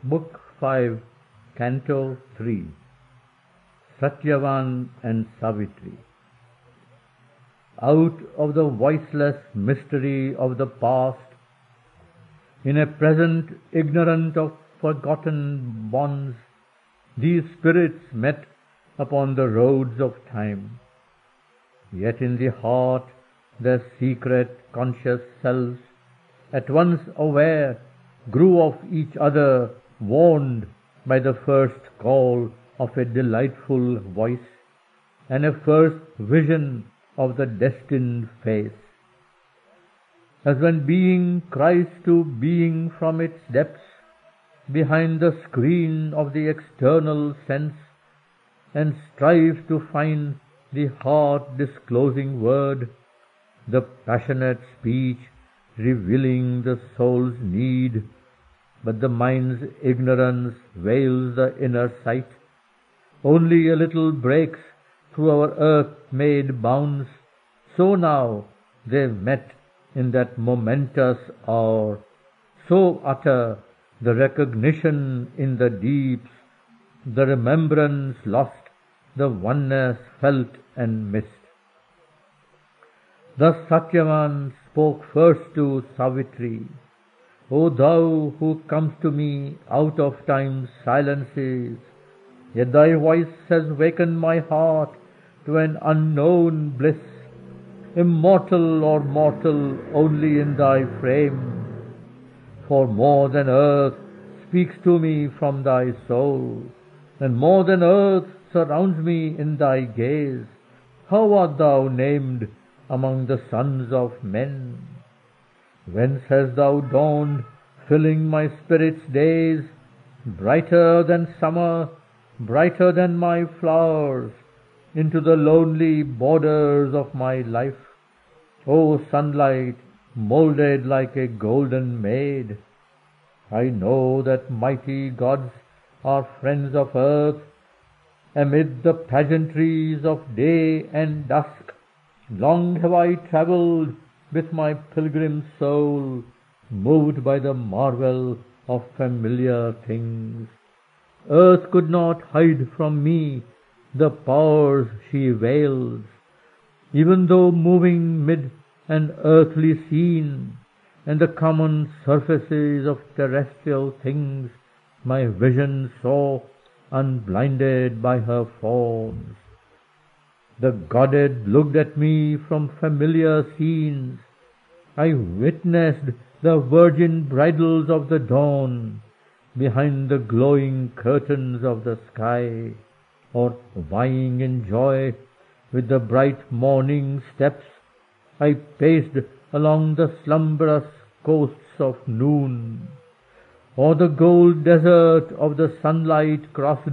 Book 5, Canto 3. Satyavan and Savitri. Out of the voiceless mystery of the past, in a present ignorant of forgotten bonds, these spirits met upon the roads of time. Yet in the heart their secret conscious selves, at once aware, grew of each other, warned by the first call of a delightful voice, and a first vision of the destined face. As when being cries to being from its depths, behind the screen of the external sense, and strives to find the heart-disclosing word, the passionate speech revealing the soul's need, but the mind's ignorance veils the inner sight. Only a little breaks through our earth-made bounds. So now they met in that momentous hour, so utter the recognition in the deeps, the remembrance lost, the oneness felt and missed. Thus Satyavan spoke first to Savitri: O thou who comes to me out of time's silences, yet thy voice has wakened my heart to an unknown bliss, immortal or mortal only in thy frame. For more than earth speaks to me from thy soul, and more than earth surrounds me in thy gaze. How art thou named among the sons of men? Whence hast thou dawned, filling my spirit's days, brighter than summer, brighter than my flowers, into the lonely borders of my life? O sunlight, moulded like a golden maid! I know that mighty gods are friends of earth. Amid the pageantries of day and dusk, long have I travelled with my pilgrim soul, moved by the marvel of familiar things. Earth could not hide from me the powers she veils, even though moving mid an earthly scene, and the common surfaces of terrestrial things my vision saw, unblinded by her forms. The goddess looked at me from familiar scenes. I witnessed the virgin bridals of the dawn behind the glowing curtains of the sky, or vying in joy with the bright morning steps, I paced along the slumberous coasts of noon, or the gold desert of the sunlight crossed,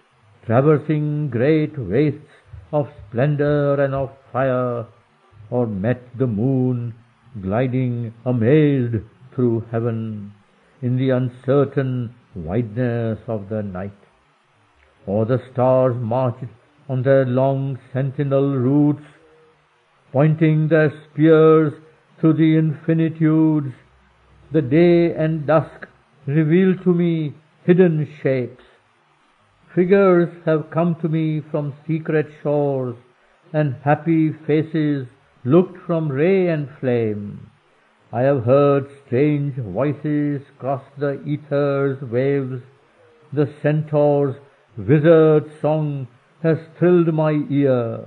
traversing great wastes of splendor and of fire, or met the moon gliding amazed through heaven in the uncertain wideness of the night, or the stars marched on their long sentinel routes, pointing their spears through the infinitudes. The day and dusk revealed to me hidden shapes. Figures have come to me from secret shores, and happy faces looked from ray and flame. I have heard strange voices cross the ether's waves. The centaur's wizard song has thrilled my ear.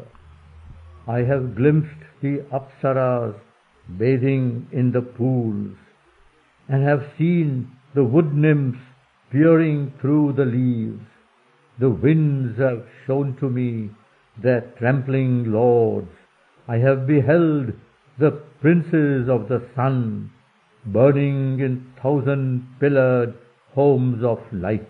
I have glimpsed the apsaras bathing in the pools, and have seen the wood nymphs peering through the leaves. The winds have shown to me their trampling lords. I have beheld the princes of the sun burning in thousand-pillared homes of light.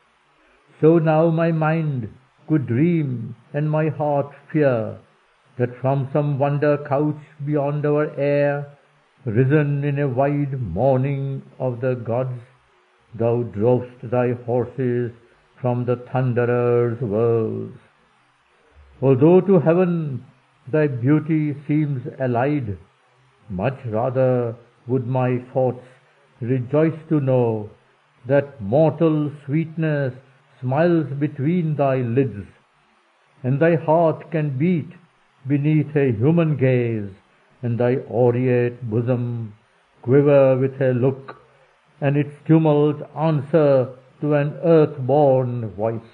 So now my mind could dream and my heart fear that from some wonder couch beyond our air, risen in a wide morning of the gods, thou drovest thy horses from the thunderer's whirls. Although to heaven thy beauty seems allied, much rather would my thoughts rejoice to know that mortal sweetness smiles between thy lids, and thy heart can beat beneath a human gaze, and thy aureate bosom quiver with a look, and its tumult answer to an earth-born voice.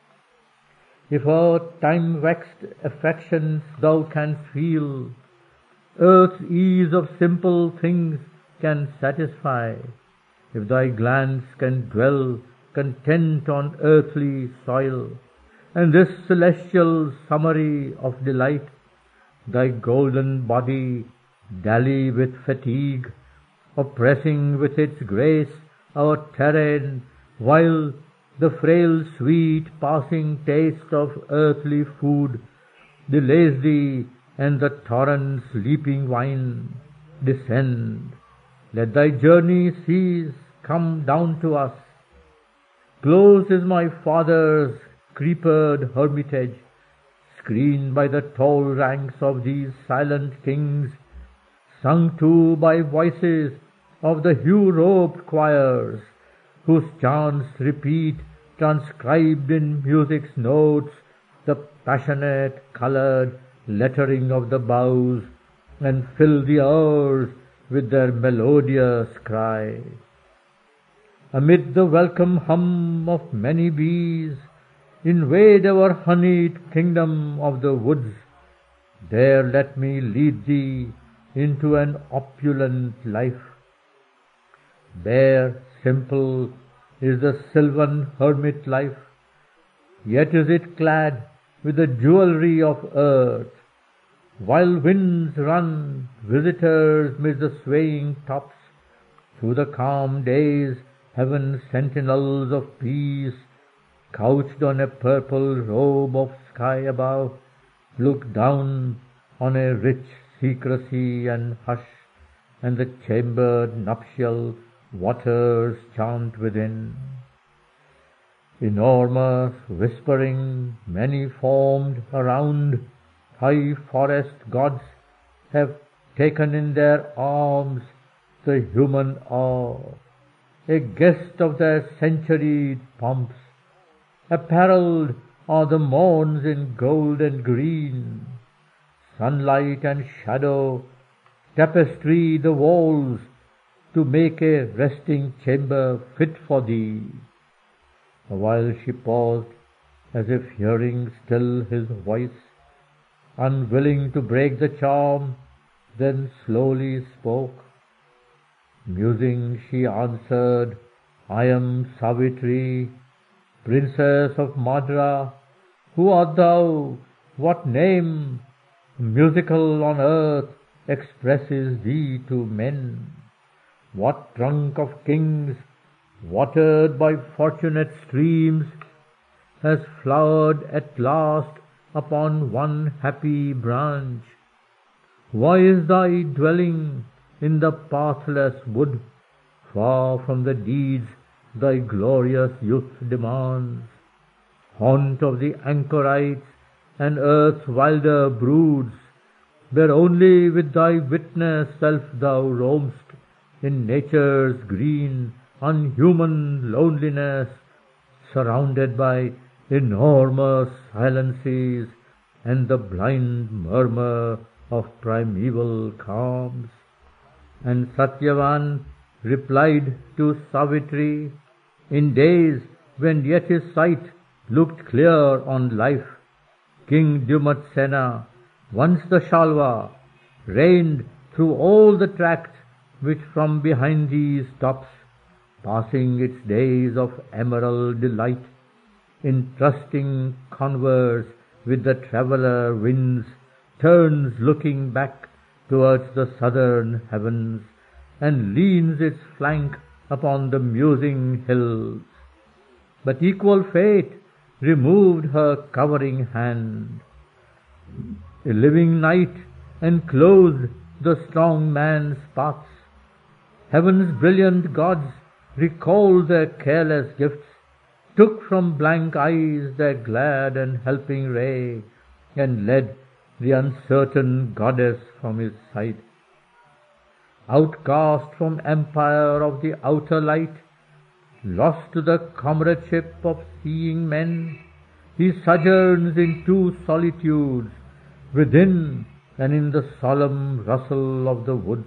If her time-vexed affections thou canst feel, earth's ease of simple things can satisfy. If thy glance can dwell content on earthly soil, and this celestial summary of delight, thy golden body dally with fatigue, oppressing with its grace our terrain, while the frail sweet passing taste of earthly food delays thee, and the torrent's leaping wine descend. Let thy journey cease, come down to us. Close is my father's creepered hermitage, screened by the tall ranks of these silent kings, sung to by voices of the hue-robed choirs, whose chants repeat, transcribed in music's notes, the passionate colored lettering of the boughs, and fill the hours with their melodious cry. Amid the welcome hum of many bees, invade our honeyed kingdom of the woods. There let me lead thee into an opulent life. Bare, simple is the sylvan hermit life, yet is it clad with the jewelry of earth. While winds run, visitors mid the swaying tops, through the calm days heaven's sentinels of peace, couched on a purple robe of sky above, look down on a rich secrecy and hush, and the chambered nuptial waters chant within. Enormous, whispering, many-formed around, high forest gods have taken in their arms the human awe, a guest of their centuried pomps. Apparelled are the morns in gold and green, sunlight and shadow tapestry the walls to make a resting chamber fit for thee. Awhile she paused, as if hearing still his voice, unwilling to break the charm, then slowly spoke. Musing she answered, I am Savitri, princess of Madra. Who art thou? What name, musical on earth, expresses thee to men? What trunk of kings, watered by fortunate streams, has flowered at last upon one happy branch? Why is thy dwelling in the pathless wood, far from the deeds thy glorious youth demands? Haunt of the anchorites and earth's wilder broods, where only with thy witness self thou roam'st in nature's green, unhuman loneliness, surrounded by enormous silences and the blind murmur of primeval calms. And Satyavan replied to Savitri, in days when yet his sight looked clear on life, King Dyumatsena, once the Shalva, reigned through all the tract which from behind these tops, passing its days of emerald delight, in trusting converse with the traveller winds, turns looking back towards the southern heavens, and leans its flank upon the musing hills. But equal fate removed her covering hand. A living night enclosed the strong man's paths. Heaven's brilliant gods recalled their careless gifts, took from blank eyes their glad and helping ray, and led the uncertain goddess from his sight. Outcast from empire of the outer light, Lost to the comradeship of seeing men, he sojourns in two solitudes, within and in the solemn rustle of the woods.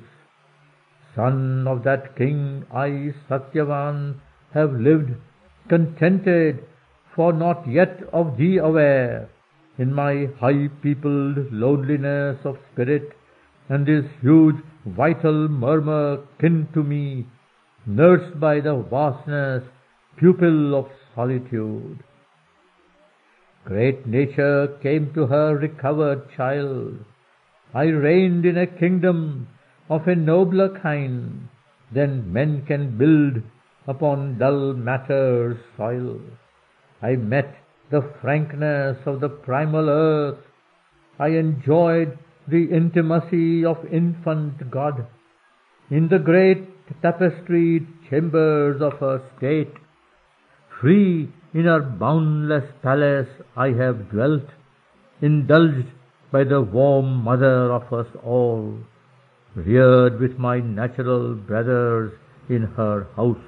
Son of that king, I, Satyavan, have lived contented, for not yet of thee aware, in my high-peopled loneliness of spirit, and this huge vital murmur kin to me, nursed by the vastness, pupil of solitude. Great nature came to her recovered child. I reigned in a kingdom of a nobler kind than men can build upon dull matter's soil. I met the frankness of the primal earth. I enjoyed the intimacy of infant God. In the great tapestried chambers of her state, free in her boundless palace I have dwelt, indulged by the warm mother of us all, reared with my natural brothers in her house.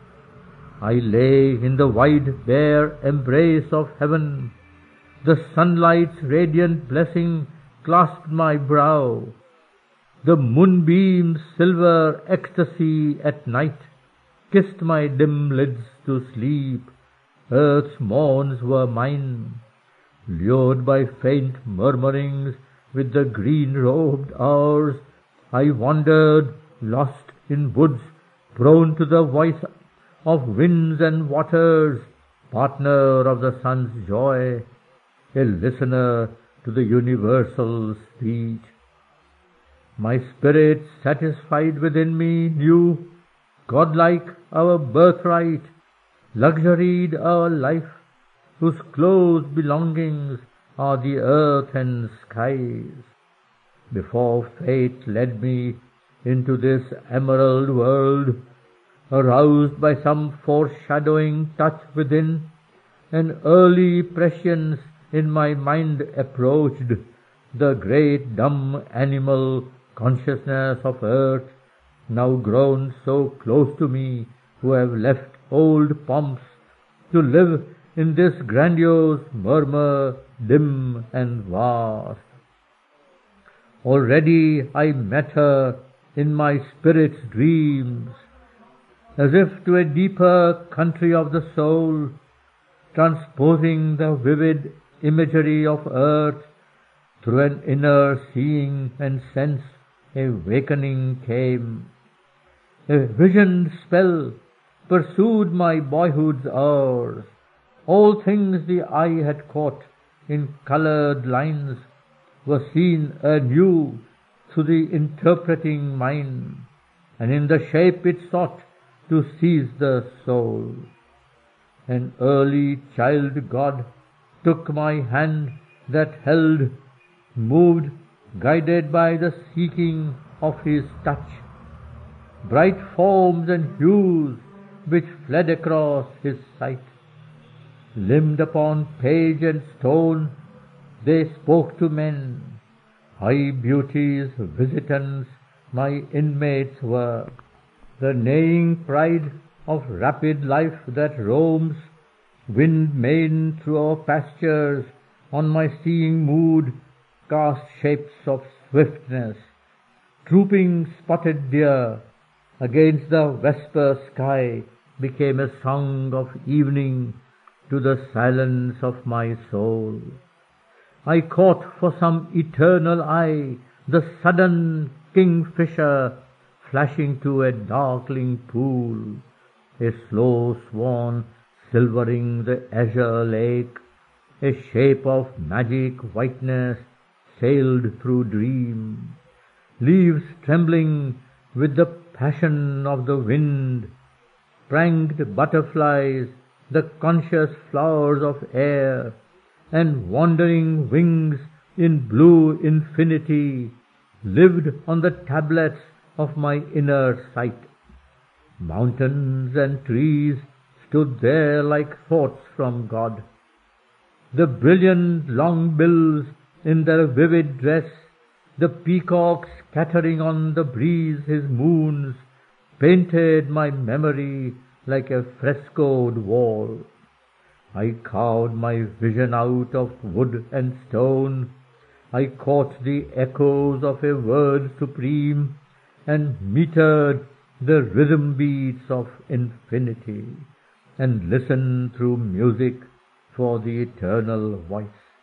I lay in the wide bare embrace of heaven. The sunlight's radiant blessing clasped my brow. The moonbeam's silver ecstasy at night kissed my dim lids to sleep. Earth's morns were mine. Lured by faint murmurings with the green-robed hours, I wandered, lost in woods, prone to the voice of winds and waters, partner of the sun's joy, a listener to the universal speech. My spirit, satisfied within me, knew, godlike our birthright, luxuried our life, whose close belongings are the earth and skies. Before fate led me into this emerald world, aroused by some foreshadowing touch within, an early prescience in my mind approached, the great dumb animal consciousness of earth, now grown so close to me, who have left old pomps to live in this grandiose murmur, dim and vast. Already I met her in my spirit's dreams, as if to a deeper country of the soul, transposing the vivid imagery of earth through an inner seeing and sense. Awakening came. A visioned spell pursued my boyhood's hours. All things the eye had caught in colored lines were seen anew through the interpreting mind, and in the shape it sought to seize the soul. An early child God took my hand that held, moved, guided by the seeking of his touch. Bright forms and hues which fled across his sight, limned upon page and stone, they spoke to men. High beauty's visitants my inmates were. The neighing pride of rapid life that roams, wind-main through our pastures, on my seeing mood cast shapes of swiftness. Trooping spotted deer against the vesper sky became a song of evening to the silence of my soul. I caught for some eternal eye the sudden kingfisher flashing to a darkling pool, a slow swan silvering the azure lake, a shape of magic whiteness sailed through dream. Leaves trembling with the passion of the wind, pranked butterflies, the conscious flowers of air, and wandering wings in blue infinity lived on the tablets of my inner sight. Mountains and trees stood there like thoughts from God. The brilliant long bills in their vivid dress, the peacock scattering on the breeze his moons, painted my memory like a frescoed wall. I carved my vision out of wood and stone. I caught the echoes of a word supreme, and metered the rhythm beats of infinity, and listened through music for the eternal voice.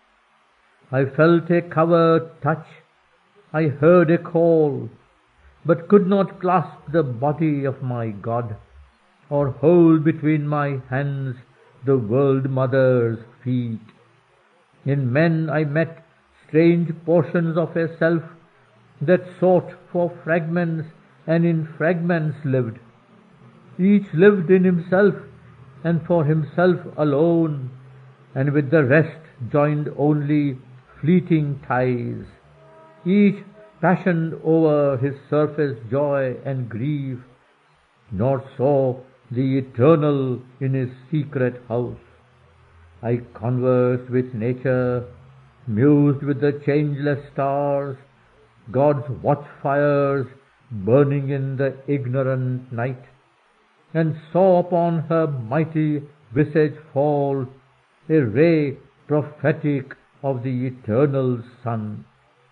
I felt a covert touch, I heard a call, but could not clasp the body of my God, or hold between my hands the world mother's feet. In men I met strange portions of a self that sought for fragments and in fragments lived. Each lived in himself and for himself alone, and with the rest joined only fleeting ties. Each passioned over his surface joy and grief, nor saw the eternal in his secret house. I conversed with nature, mused with the changeless stars, God's watchfires burning in the ignorant night, and saw upon her mighty visage fall a ray prophetic of the eternal sun.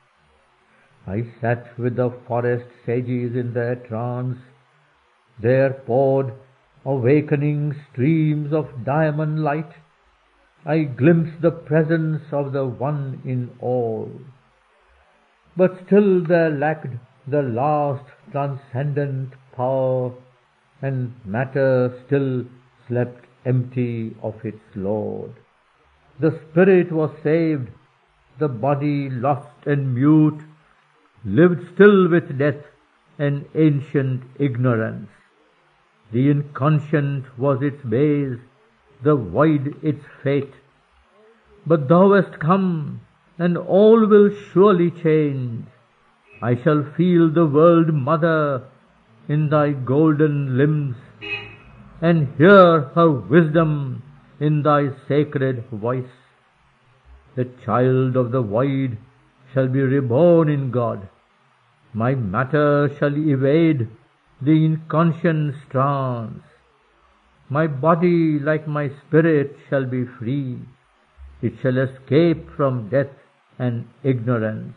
I sat with the forest sages in their trance. There poured awakening streams of diamond light. I glimpsed the presence of the One in all. But still there lacked the last transcendent power, and matter still slept empty of its Lord. The spirit was saved, the body lost and mute, lived still with death and ancient ignorance. The inconscient was its base, the void its fate. But thou hast come, and all will surely change. I shall feel the world mother in thy golden limbs, and hear her wisdom in thy sacred voice. The child of the void shall be reborn in God. My matter shall evade the inconscious trance. My body, like my spirit, shall be free. It shall escape from death and ignorance.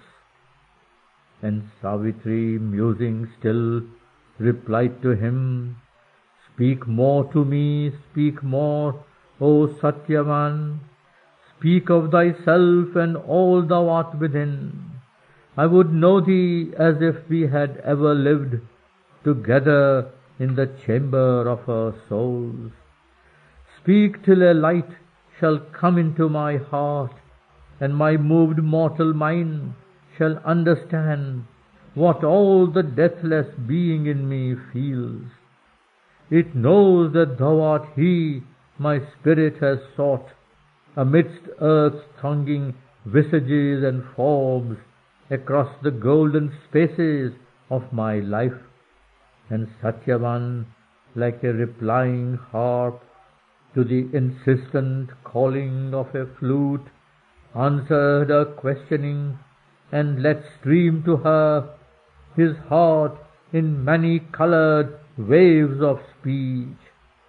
And Savitri, musing still, replied to him, Speak more to me, speak more, O Satyavan. Speak of thyself and all thou art within. I would know thee as if we had ever lived together in the chamber of our souls. Speak till a light shall come into my heart, and my moved mortal mind shall understand what all the deathless being in me feels. It knows that thou art he my spirit has sought amidst earth's thronging visages and forms, across the golden spaces of my life. And Satyavan, like a replying harp to the insistent calling of a flute, answered her questioning, and let stream to her his heart in many-colored waves of speech.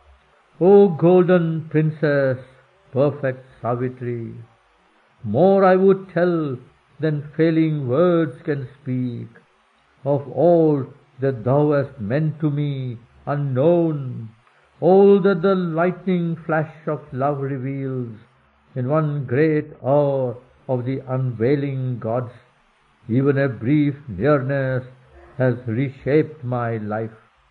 O golden princess, perfect Savitri, more I would tell than failing words can speak, of all that thou hast meant to me unknown, all that the lightning flash of love reveals in one great hour of the unveiling gods. Even a brief nearness has reshaped my life.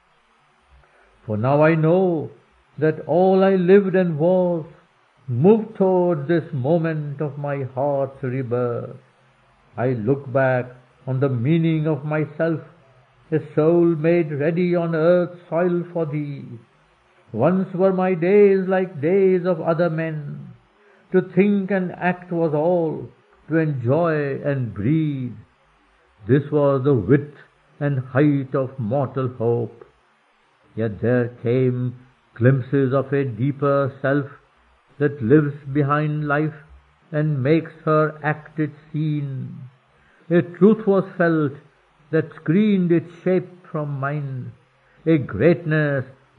For now I know that all I lived and was moved toward this moment of my heart's rebirth. I look back on the meaning of myself, a soul made ready on earth's soil for thee. Once were my days like days of other men. To think and act was all, to enjoy and breathe. This was the width and height of mortal hope. Yet there came glimpses of a deeper self that lives behind life and makes her act its scene. A truth was felt that screened its shape from mine, a greatness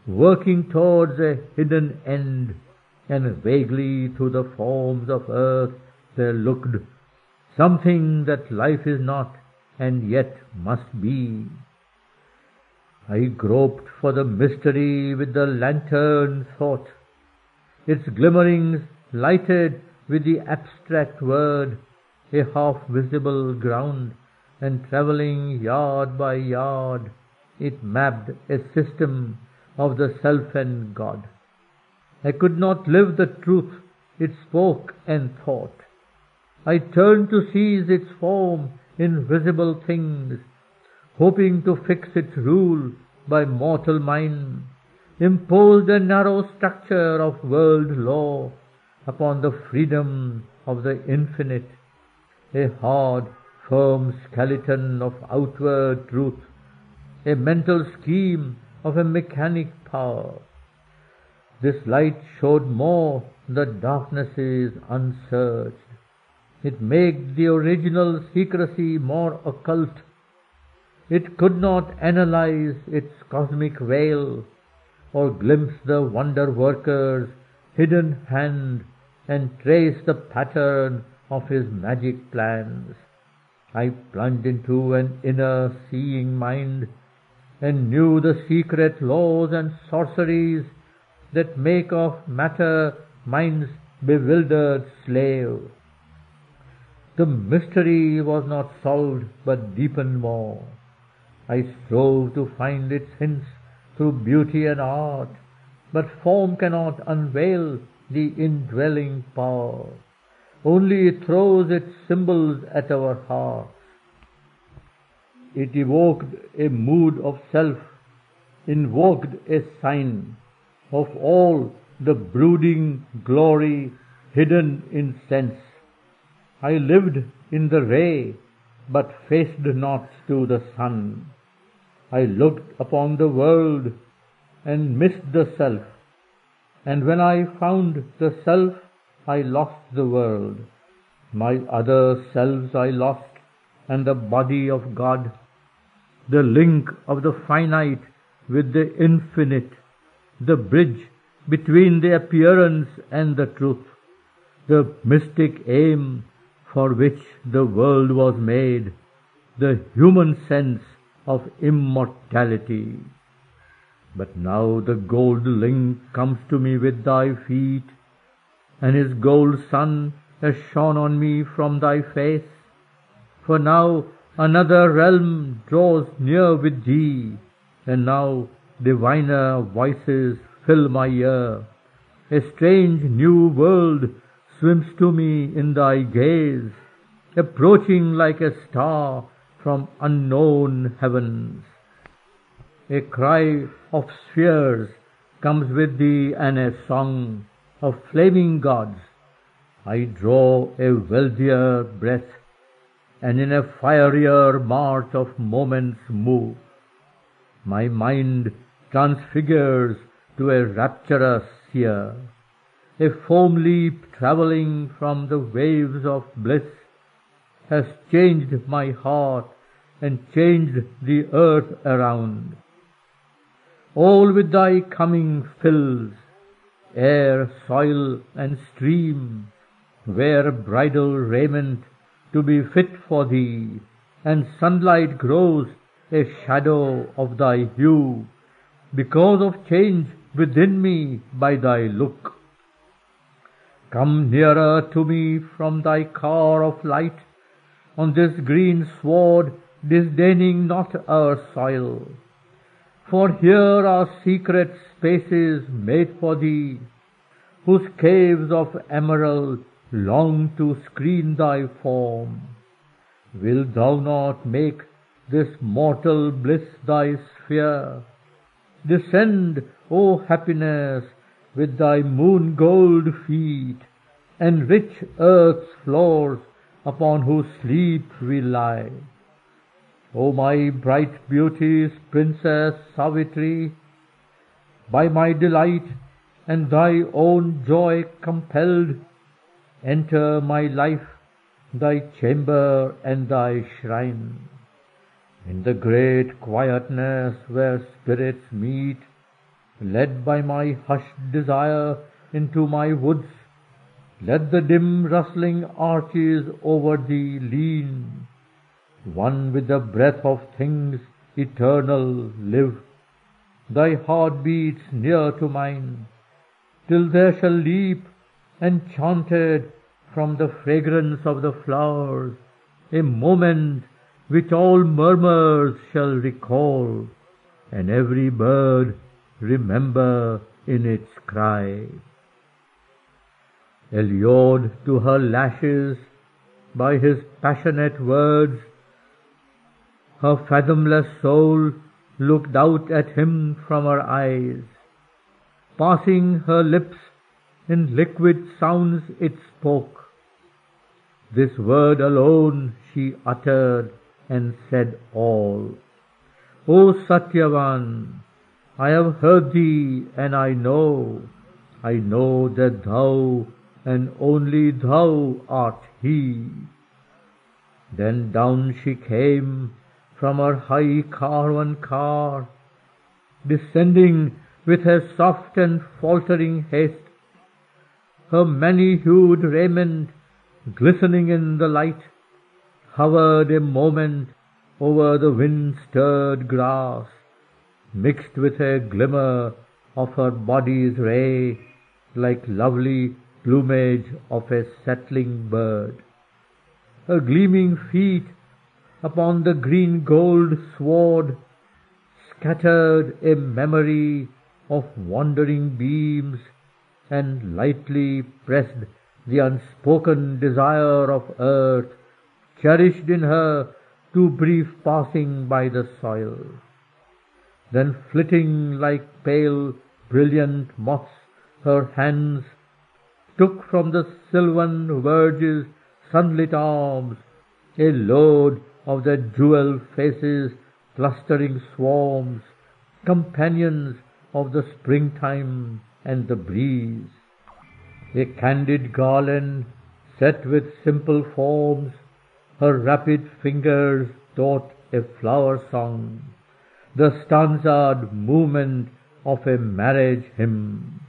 working towards a hidden end, and vaguely through the forms of earth there looked something that life is not, and yet must be. I groped for the mystery with the lantern thought, its glimmerings lighted with the abstract word, a half-visible ground, and travelling yard by yard, it mapped a system of the self and God. I could not live the truth it spoke and thought. I turned to seize its form in visible things, hoping to fix its rule by mortal mind, imposed a narrow structure of world law upon the freedom of the infinite, a hard, firm skeleton of outward truth, a mental scheme of a mechanic power. This light showed more the darknesses unsearched. It made the original secrecy more occult. It could not analyze its cosmic veil, or glimpse the wonder worker's hidden hand, and trace the pattern of his magic plans. I plunged into an inner seeing mind, and knew the secret laws and sorceries that make of matter mind's bewildered slave. The mystery was not solved, but deepened more. I strove to find its hints through beauty and art, but form cannot unveil the indwelling power. Only it throws its symbols at our hearts. It evoked a mood of self, invoked a sign of all the brooding glory hidden in sense. I lived in the ray, but faced not to the sun. I looked upon the world and missed the self, and when I found the self, I lost the world. My other selves I lost, and the body of God, the link of the finite with the infinite, the bridge between the appearance and the truth, the mystic aim for which the world was made, the human sense of immortality. But now the gold link comes to me with thy feet, and his gold sun has shone on me from thy face. For now another realm draws near with thee, and now diviner voices fill my ear. A strange new world swims to me in thy gaze, approaching like a star from unknown heavens. A cry of spheres comes with thee, and a song of flaming gods. I draw a wealthier breath, and in a fierier march of moments move. My mind transfigures to a rapturous seer. A foam leap travelling from the waves of bliss has changed my heart and changed the earth around. All with thy coming fills, air, soil, and stream, wear bridal raiment to be fit for thee, and sunlight grows a shadow of thy hue, because of change within me by thy look. Come nearer to me from thy car of light, on this green sward disdaining not our soil. For here are secret spaces made for thee, whose caves of emerald long to screen thy form. Wilt thou not make this mortal bliss thy sphere? Descend, O happiness, with thy moon gold feet, and rich earth's floors upon whose sleep we lie. O my bright beauty's Princess Savitri, by my delight and thy own joy compelled, enter my life, thy chamber and thy shrine. In the great quietness where spirits meet, Led by my hushed desire into my woods, let the dim rustling arches over thee lean. One with the breath of things eternal live. Thy heart beats near to mine, till there shall leap, enchanted, from the fragrance of the flowers, a moment which all murmurs shall recall, and every bird remember in its cry. Allured to her lashes by his passionate words, her fathomless soul looked out at him from her eyes. Passing her lips, in liquid sounds it spoke. This word alone she uttered and said all. O Satyavan, I have heard thee, and I know that thou and only thou art he. Then down she came from her high caravan car, descending with her soft and faltering haste, her many-hued raiment glistening in the light, hovered a moment over the wind-stirred grass, mixed with a glimmer of her body's ray, like lovely plumage of a settling bird. Her gleaming feet upon the green gold sward scattered a memory of wandering beams, and lightly pressed the unspoken desire of earth, cherished in her too brief passing by the soil. Then flitting like pale brilliant moths, her hands took from the sylvan verge's sunlit arms a load of their jewel faces' clustering swarms, companions of the springtime and the breeze. A candid garland set with simple forms, her rapid fingers taught a flower song, the stanza'd movement of a marriage hymn.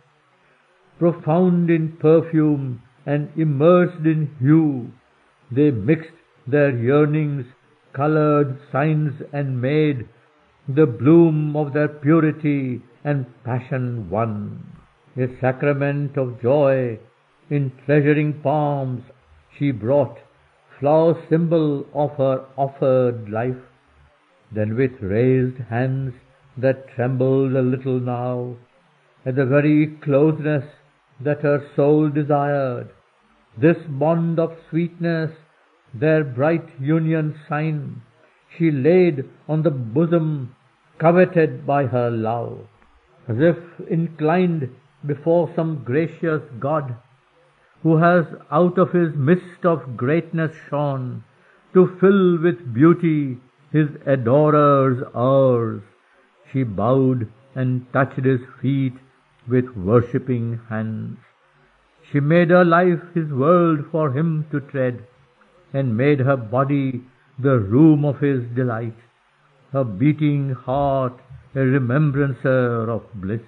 Profound in perfume and immersed in hue, they mixed their yearnings, colored signs, and made the bloom of their purity and passion one. A sacrament of joy in treasuring palms she brought, flower symbol of her offered life. Then with raised hands that trembled a little now, at the very closeness that her soul desired, this bond of sweetness, their bright union sign, she laid on the bosom coveted by her love, as if inclined before some gracious God, who has out of his mist of greatness shone, to fill with beauty his adorers' hours. She bowed and touched his feet with worshipping hands. She made her life his world for him to tread, and made her body the room of his delight, her beating heart a remembrancer of bliss.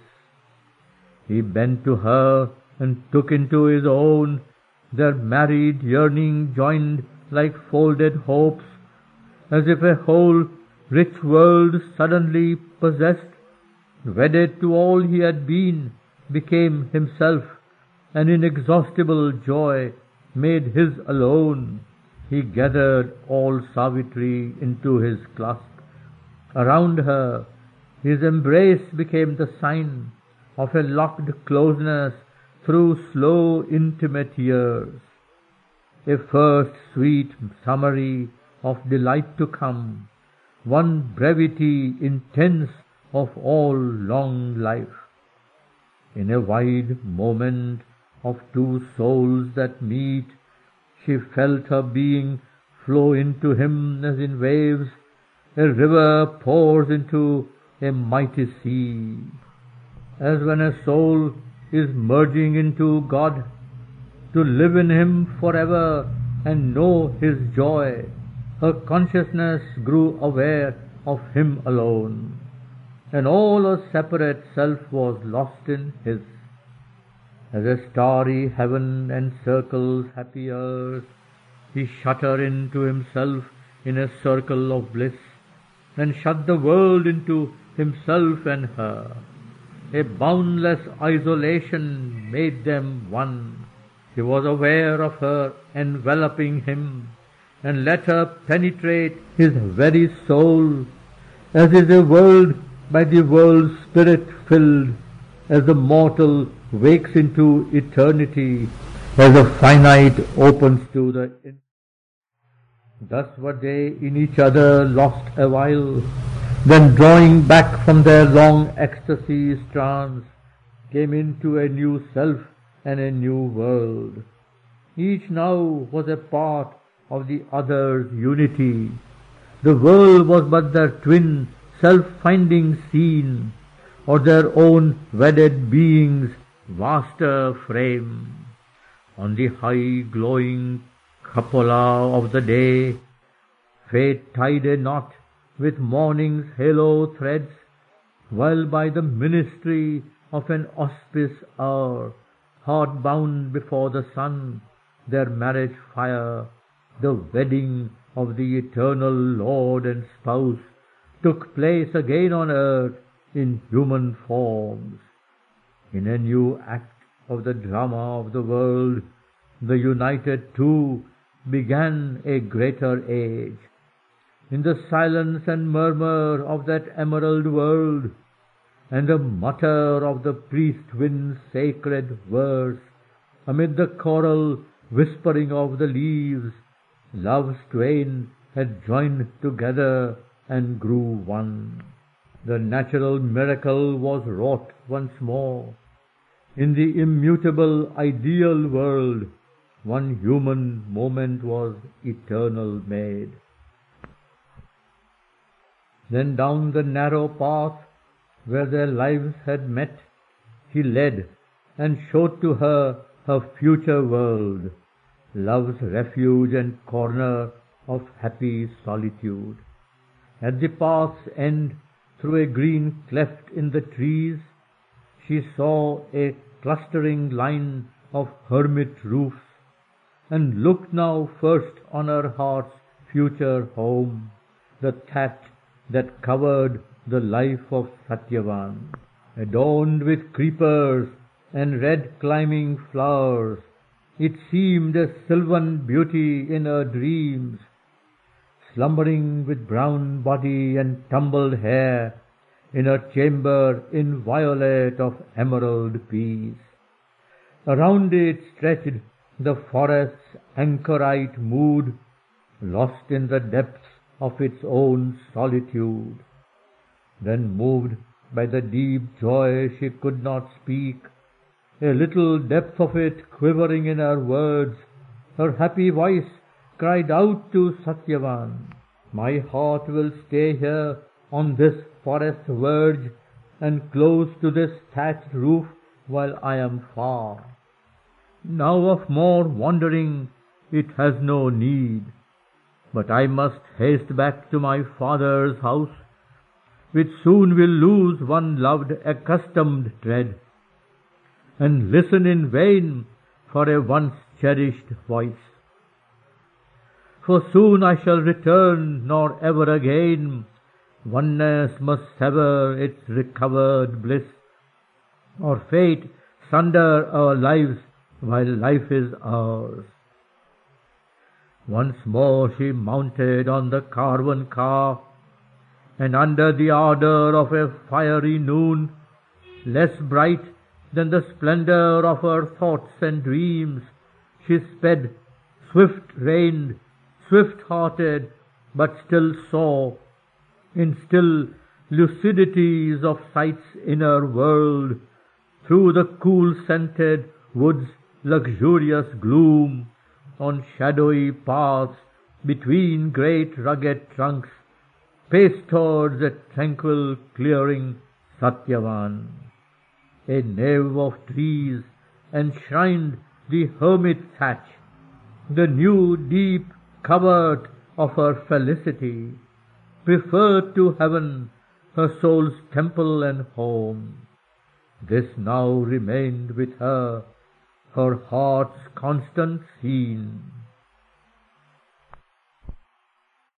He bent to her and took into his own, their married yearning joined like folded hopes, as if a whole rich world suddenly possessed, wedded to all he had been, became himself, an inexhaustible joy made his alone. He gathered all Savitri into his clasp. Around her, his embrace became the sign of a locked closeness through slow intimate years. A first sweet summary of delight to come, one brevity intense of all long life. In a wide moment of two souls that meet, she felt her being flow into him as in waves a river pours into a mighty sea. As when a soul is merging into God, to live in him forever and know his joy, her consciousness grew aware of him alone. and all her separate self was lost in his. As a starry heaven encircles happy earth, he shut her into himself in a circle of bliss, and shut the world into himself and her. A boundless isolation made them one. He was aware of her enveloping him, and let her penetrate his very soul, as is a world by the world's spirit filled, as the mortal wakes into eternity, as the finite opens to the infinite. Thus were they in each other lost awhile, then drawing back from their long ecstasy's trance, came into a new self and a new world. Each now was a part of the other's unity. The world was but their twin self-finding scene, or their own wedded being's vaster frame. On the high glowing cupola of the day, fate tied a knot with morning's halo threads, while by the ministry of an auspicious hour, heart bound before the sun, their marriage fire, the wedding of the eternal Lord and Spouse, took place again on earth in human forms. In a new act of the drama of the world, the united two began a greater age. In the silence and murmur of that emerald world, and the mutter of the priest wind's sacred verse, amid the choral whispering of the leaves, love's twain had joined together and grew one. The natural miracle was wrought once more. In the immutable ideal world, one human moment was eternal made. Then down the narrow path where their lives had met, he led and showed to her her future world, love's refuge and corner of happy solitude. At the path's end, through a green cleft in the trees, she saw a clustering line of hermit roofs, and looked now first on her heart's future home, the thatch that covered the life of Satyavan, adorned with creepers and red climbing flowers. It seemed a sylvan beauty in her dreams, slumbering with brown body and tumbled hair, in her chamber inviolate of emerald peace. Around it stretched the forest's anchorite mood, lost in the depths of its own solitude. Then, moved by the deep joy she could not speak, a little depth of it quivering in her words, her happy voice cried out to Satyavan, "My heart will stay here on this forest verge and close to this thatched roof while I am far. Now of more wandering it has no need, but I must haste back to my father's house, which soon will lose one loved accustomed tread, and listen in vain for a once cherished voice. For soon I shall return, nor ever again oneness must sever its recovered bliss, or fate sunder our lives while life is ours." Once more she mounted on the carven car, and under the ardor of a fiery noon, less bright than the splendor of her thoughts and dreams, she sped, swift-reined, swift-hearted, but still saw, in still lucidities of sight's inner world, through the cool-scented wood's luxurious gloom, on shadowy paths between great rugged trunks, paced towards a tranquil clearing Satyavan. A nave of trees enshrined the hermit thatch, the new deep covert of her felicity, preferred to heaven, her soul's temple and home. This now remained with her, her heart's constant scene.